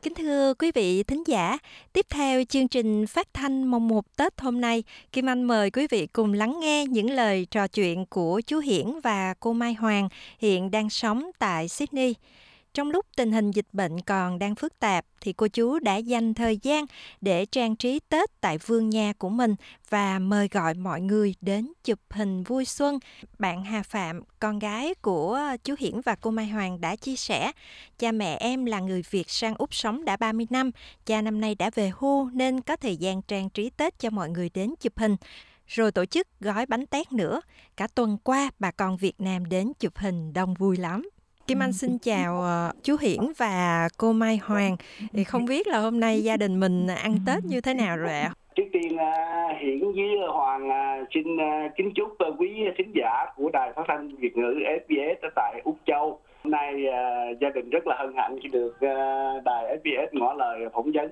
Kính thưa quý vị thính giả, tiếp theo chương trình phát thanh mồng 1 Tết hôm nay, Kim Anh mời quý vị cùng lắng nghe những lời trò chuyện của chú Hiển và cô Mai Hoàng hiện đang sống tại Sydney. Trong lúc tình hình dịch bệnh còn đang phức tạp thì cô chú đã dành thời gian để trang trí Tết tại vườn nhà của mình và mời gọi mọi người đến chụp hình vui xuân. Bạn Hà Phạm, con gái của chú Hiển và cô Mai Hoàng đã chia sẻ, cha mẹ em là người Việt sang Úc sống đã 30 năm, cha năm nay đã về hưu nên có thời gian trang trí Tết cho mọi người đến chụp hình. Rồi tổ chức gói bánh tét nữa. Cả tuần qua bà con Việt Nam đến chụp hình đông vui lắm. Kim Anh xin chào chú Hiển và cô Mai Hoàng. Thì không biết là hôm nay gia đình mình ăn Tết như thế nào rồi ạ? Trước tiên Hiển với Hoàng xin kính chúc quý thính giả của Đài Phát thanh Việt ngữ SBS ở tại Úc Châu. Hôm nay gia đình rất là hân hạnh khi được Đài SBS ngỏ lời phỏng vấn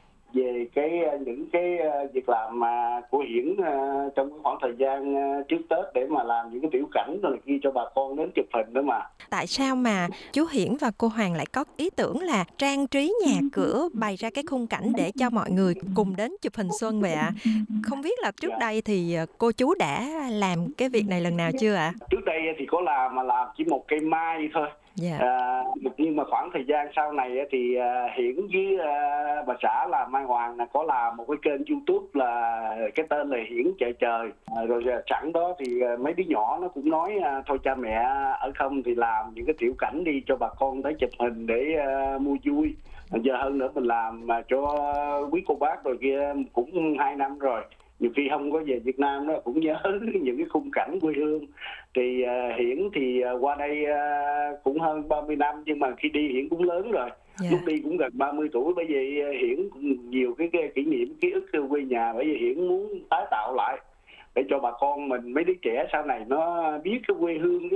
về những việc làm của Hiển trong cái khoảng thời gian trước Tết để mà làm những cái tiểu cảnh rồi kia cho bà con đến chụp hình đó mà. Tại sao mà chú Hiển và cô Hoàng lại có ý tưởng là trang trí nhà cửa, bày ra cái khung cảnh để cho mọi người cùng đến chụp hình xuân vậy ạ? Không biết là trước đây thì cô chú đã làm cái việc này lần nào chưa ạ? Trước đây thì có làm mà làm chỉ một cây mai thôi. Dạ. Nhưng mà khoảng thời gian sau này thì Hiển với bà xã là Mai Hoàng có làm một cái kênh YouTube là cái tên là Hiển Chợ Trời. Rồi sẵn đó thì mấy đứa nhỏ nó cũng nói thôi cha mẹ ở không thì làm những cái tiểu cảnh đi cho bà con tới chụp hình để mua vui. Giờ hơn nữa mình làm mà cho quý cô bác rồi kia cũng 2 năm rồi. Nhiều khi không có về Việt Nam đó cũng nhớ những cái khung cảnh quê hương. Thì Hiển thì qua đây cũng hơn 30 năm nhưng mà khi đi Hiển cũng lớn rồi. Dạ. Lúc đi cũng gần 30 tuổi, bởi vì Hiển cũng nhiều cái kỷ niệm ký ức quê nhà, bởi vì Hiển muốn tái tạo lại để cho bà con mình, mấy đứa trẻ sau này nó biết cái quê hương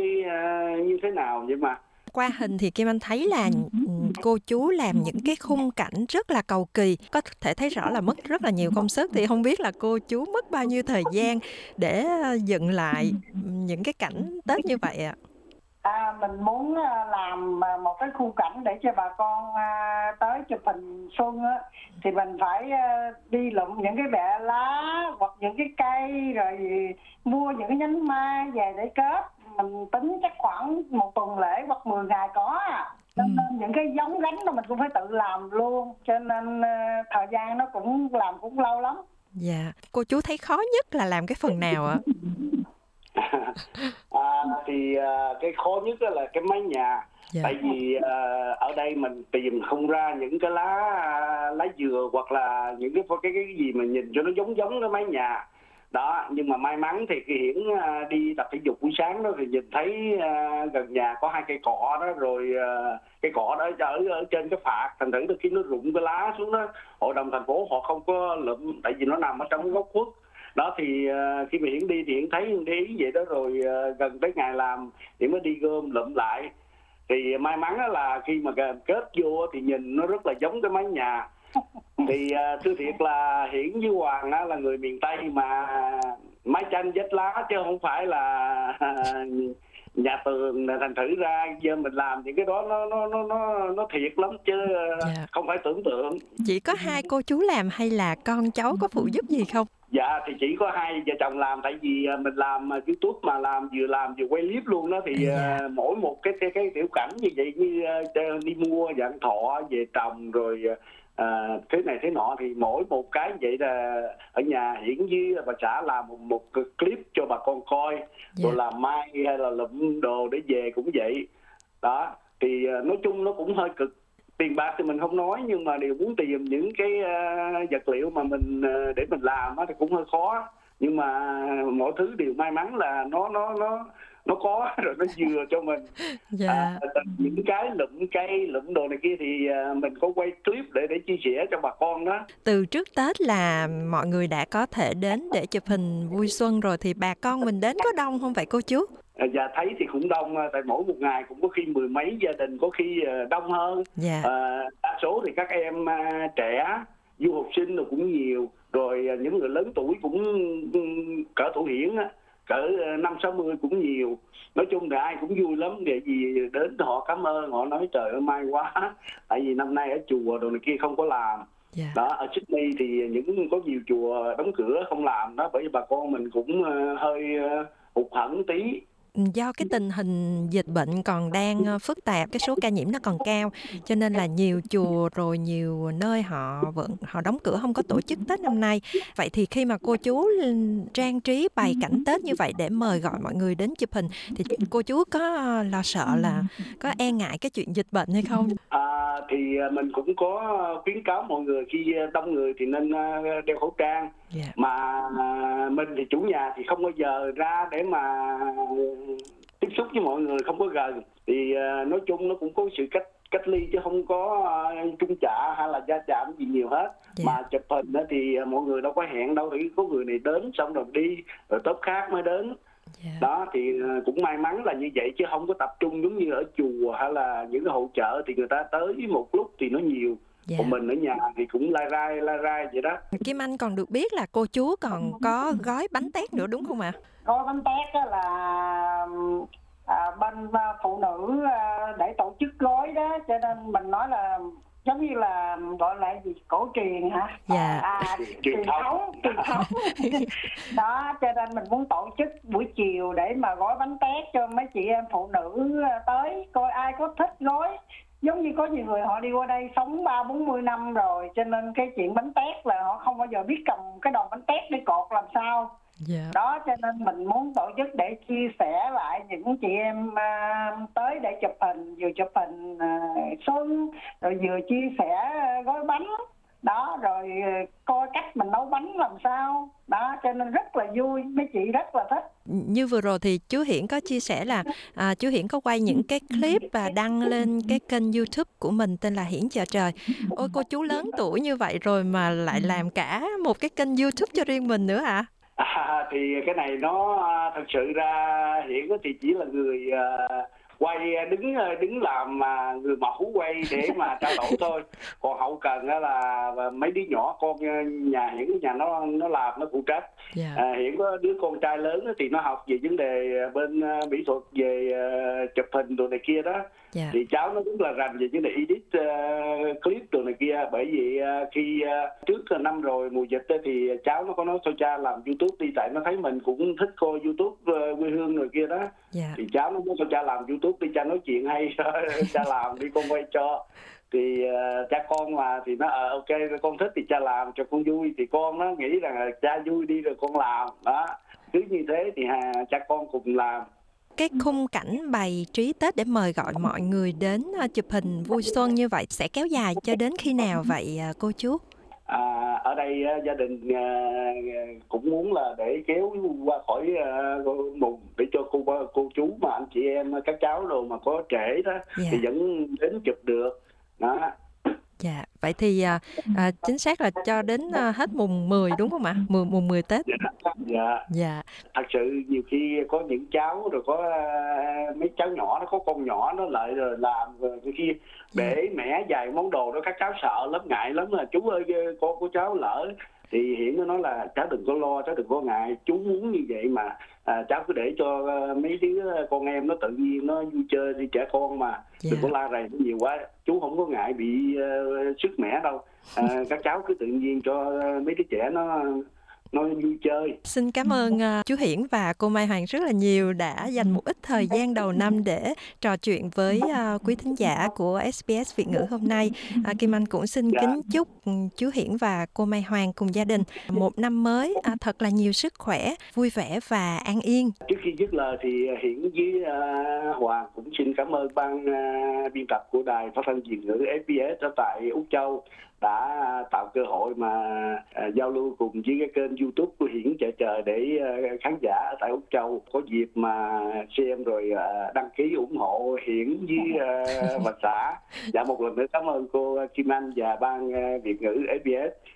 như thế nào. Nhưng mà qua hình thì Kim Anh thấy là cô chú làm những cái khung cảnh rất là cầu kỳ, có thể thấy rõ là mất rất là nhiều công sức. Thì không biết là cô chú mất bao nhiêu thời gian để dựng lại những cái cảnh Tết như vậy ạ? Mình muốn làm một cái khung cảnh để cho bà con tới chụp hình xuân á, thì mình phải đi lụm những cái bẹ lá hoặc những cái cây, rồi mua những cái nhánh mai về để kết. Mình tính chắc khoảng 1 tuần lễ hoặc 10 ngày có cho nên những cái giống gánh đó mình cũng phải tự làm luôn, cho nên thời gian nó cũng lâu lắm. Dạ, cô chú thấy khó nhất là làm cái phần nào ạ? Thì cái khó nhất là cái mái nhà. Dạ. Tại vì ở đây mình tìm không ra những cái lá dừa hoặc là những cái gì mà nhìn cho nó giống cái mái nhà đó. Nhưng mà may mắn thì khi Hiển đi tập thể dục buổi sáng đó thì nhìn thấy gần nhà có 2 cây cọ đó, rồi cây cọ đó ở trên cái phạt, thành thử khi nó rụng cái lá xuống đó, hội đồng thành phố họ không có lụm tại vì nó nằm ở trong cái góc khuất đó. Thì khi mà Hiển đi thì Hiển thấy để ý vậy đó, rồi gần tới ngày làm Hiển mới đi gom lụm lại. Thì may mắn là khi mà kết vô thì nhìn nó rất là giống cái mái nhà. Thì thưa thiệt là Hiển với Hoàng là người miền Tây mà mái tranh vách lá chứ không phải là nhà tường, thành thử ra giờ mình làm những cái đó nó thiệt lắm chứ không phải tưởng tượng. Chỉ có 2 cô chú làm hay là con cháu có phụ giúp gì không? Dạ thì chỉ có 2 vợ chồng làm, tại vì mình làm YouTube mà làm vừa quay clip luôn đó. Thì mỗi một cái tiểu cảnh như vậy, như đi mua vạn thọ về trồng rồi thế này thế nọ, thì mỗi một cái vậy là ở nhà Hiển với bà xã làm một clip cho bà con coi. Rồi làm mai hay là lụm đồ để về cũng vậy đó. Thì nói chung nó cũng hơi cực. Tiền bạc thì mình không nói, nhưng mà đều muốn tìm những cái vật liệu mà mình để mình làm thì cũng hơi khó. Nhưng mà mọi thứ đều may mắn là nó có rồi nó vừa cho mình. Những cái lụm cây lụm đồ này kia thì mình có quay clip để chia sẻ cho bà con đó. Từ trước Tết là mọi người đã có thể đến để chụp hình vui xuân rồi, thì bà con mình đến có đông không vậy cô chú? Dạ thấy thì cũng đông, tại mỗi một ngày cũng có khi 10 mấy gia đình, có khi đông hơn. Đa số thì các em trẻ, du học sinh rồi cũng nhiều, rồi những người lớn tuổi cũng cỡ tuổi Hiển cỡ 50-60 cũng nhiều. Nói chung là ai cũng vui lắm, để gì đến họ cảm ơn, họ nói trời ơi may quá, tại vì năm nay ở chùa đồ này kia không có làm. Dạ. Đó, ở Sydney thì có nhiều chùa đóng cửa không làm đó, bởi vì bà con mình cũng hơi hụt hẫng tí. Do cái tình hình dịch bệnh còn đang phức tạp, cái số ca nhiễm nó còn cao, cho nên là nhiều chùa rồi nhiều nơi họ đóng cửa không có tổ chức Tết năm nay. Vậy thì khi mà cô chú trang trí bày cảnh Tết như vậy để mời gọi mọi người đến chụp hình thì cô chú có lo sợ là có e ngại cái chuyện dịch bệnh hay không? Thì mình cũng có khuyến cáo mọi người khi đông người thì nên đeo khẩu trang. Yeah. Mà mình thì chủ nhà thì không bao giờ ra để mà tiếp xúc với mọi người, không có gần. Thì nói chung nó cũng có sự cách ly chứ không có chung chạ hay là gia chạm gì nhiều hết. Yeah. Mà chụp hình đó thì mọi người đâu có hẹn đâu, thì có người này đến xong rồi đi, rồi tốp khác mới đến. Yeah. Đó thì cũng may mắn là như vậy, chứ không có tập trung giống như ở chùa hay là những cái hội chợ thì người ta tới một lúc thì nó nhiều. Yeah. Còn mình ở nhà thì cũng lai rai vậy đó. Kim Anh còn được biết là cô chú còn có gói bánh tét nữa đúng không ạ? Gói bánh tét đó là bên phụ nữ để tổ chức gói đó, cho nên mình nói là giống như là gọi là gì, cổ truyền hả? Dạ. Truyền thống. Đó, cho nên mình muốn tổ chức buổi chiều để mà gói bánh tét cho mấy chị em phụ nữ tới coi ai có thích gói. Giống như có nhiều người họ đi qua đây sống 30-40 năm rồi, cho nên cái chuyện bánh tét là họ không bao giờ biết cầm cái đòn bánh tét để cột làm sao. Yeah. Đó, cho nên mình muốn tổ chức để chia sẻ lại những chị em tới để chụp hình, vừa chụp hình xuân, rồi vừa chia sẻ gói bánh. Đó, rồi coi cách mình nấu bánh làm sao. Đó, cho nên rất là vui, mấy chị rất là thích. Như vừa rồi thì chú Hiển có chia sẻ là chú Hiển có quay những cái clip và đăng lên cái kênh YouTube của mình tên là Hiển Chợ Trời. Ôi, cô chú lớn tuổi như vậy rồi mà lại làm cả một cái kênh YouTube cho riêng mình nữa hả? Thì cái này nó thật sự ra Hiển thì chỉ là người quay đứng làm người mẫu quay để mà trao đổi thôi. Còn hậu cần đó là mấy đứa nhỏ con nhà Hiển, nhà nó làm, nó phụ trách. Yeah. Hiển có đứa con trai lớn thì nó học về vấn đề bên mỹ thuật, về chụp hình đồ này kia đó. Yeah. Thì cháu nó rất là rành về vấn đề edit clip đồ này kia. Bởi vì khi trước năm rồi mùa dịch thì cháu nó có nói cho cha làm YouTube đi, tại nó thấy mình cũng thích coi YouTube quê hương người kia đó. Yeah. Thì cháu nó nói cho cha làm YouTube đi, cha nói chuyện hay cha làm đi, con quay cho. Thì cha con mà thì nó ok, con thích thì cha làm cho con vui, thì con nó nghĩ rằng là cha vui đi rồi con làm đó. Cứ như thế thì cha con cùng làm. Cái khung cảnh bày trí Tết để mời gọi mọi người đến chụp hình vui xuân như vậy sẽ kéo dài cho đến khi nào vậy cô chú? Ở đây gia đình cũng muốn là để kéo qua khỏi mùng, để cho cô chú mà anh chị em các cháu đồ mà có trễ đó. Yeah. Thì vẫn đến chụp được đó. Dạ, vậy thì chính xác là cho đến hết mùng 10 đúng không ạ? Mùng 10 Tết. Dạ. Dạ. Thật sự nhiều khi có những cháu rồi có mấy cháu nhỏ, nó có con nhỏ nó lại rồi làm, rồi khi bể mẻ vài món đồ đó các cháu sợ lắm, ngại lắm, là chú ơi con của cháu lỡ. Thì Hiển nó nói là cháu đừng có lo, cháu đừng có ngại, chú muốn như vậy mà cháu cứ để cho mấy đứa con em nó tự nhiên nó vui chơi đi, trẻ con mà. Yeah. Đừng có la rầy nhiều quá, chú không có ngại bị sức mẻ đâu. Các cháu cứ tự nhiên cho mấy đứa trẻ nó vui chơi. Xin cảm ơn chú Hiển và cô Mai Hoàng rất là nhiều đã dành một ít thời gian đầu năm để trò chuyện với quý thính giả của SBS Việt ngữ hôm nay. Kim Anh cũng xin kính chúc chú Hiển và cô Mai Hoàng cùng gia đình một năm mới thật là nhiều sức khỏe, vui vẻ và an yên. Trước khi dứt lời thì Hiển với Hoàng cũng xin cảm ơn ban biên tập của Đài Phát thanh Việt ngữ SBS ở tại Úc Châu đã tạo cơ hội mà giao lưu cùng với cái kênh YouTube của Hiển Chợ Trời để khán giả ở tại Úc Châu có dịp mà xem rồi đăng ký ủng hộ Hiển với bà xã. Dạ, một lần nữa cảm ơn cô Kim Anh và ban Việt ngữ SBS.